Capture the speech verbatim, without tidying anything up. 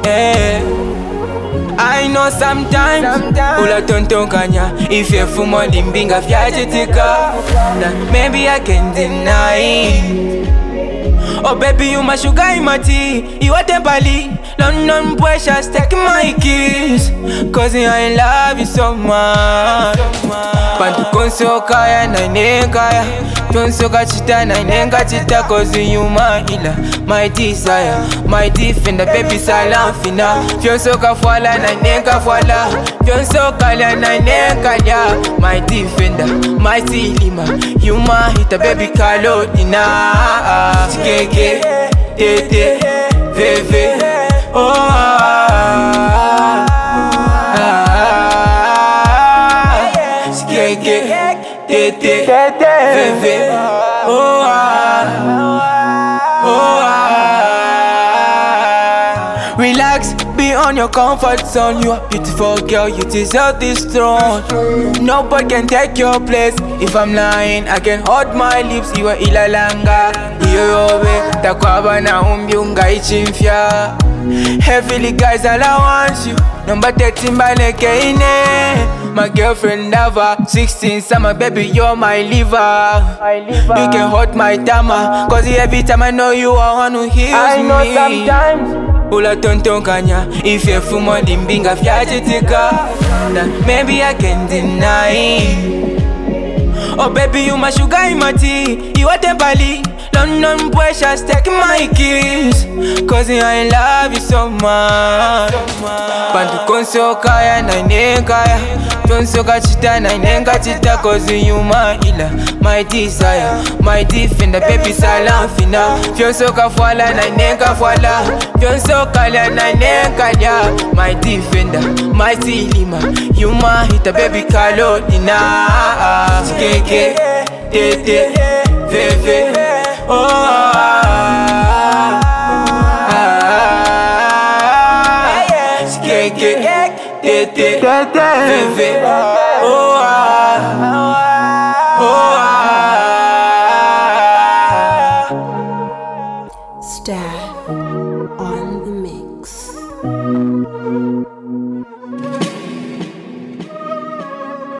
yeah. I know sometimes ula tontonganya ife fumo limbinga vyajitika that maybe I can deny it. Oh baby, you my sugar in my tea. You are tempali, London precious, take my kiss. Cause I love you so much. Pantu konso kaya na inekaya, tonso kachita na inenga chita. Cause you my healer, my desire, my defender. Baby salam fina, fionso kafwala na inenga fwala, fionso kala na inenga ya. My defender, my silima, you my hitter. Baby kalo ina Chikeke, tete, veve, oh ah, ah, Chikeke, tete, veve, oh ah, oh ah. Relax, be on your comfort zone. You are beautiful girl, you deserve this throne. Nobody can take your place. If I'm lying, I can hold my lips. You are ilalanga, iyobe, takwaba na umbiunga ichimfya. Heavily guys, all I want you. Number thirteen baleke ine. My girlfriend never sixteen summer, baby, you're my liver. You can hold my tama, cause every time I know you are one who heals I know me. sometimes Ula tontonganya ife fumo limbinga vyajitika that maybe I can deny it. Oh baby, you my sugar in my tea. You are tempali, London precious, take my kiss. Cause I love you so much. Pantu konso kaya na inekaya, tonso kachita na inenga chita. Cause you my healer, my desire, my defender. Baby salam fina, fionso kafwala na inenga fwala, fionso kala na inenga ya. My defender, my silima, you my hitter. Baby kalo ina Chikeke, tete, veve, oh ah, ah, Chikeke, tete, veve.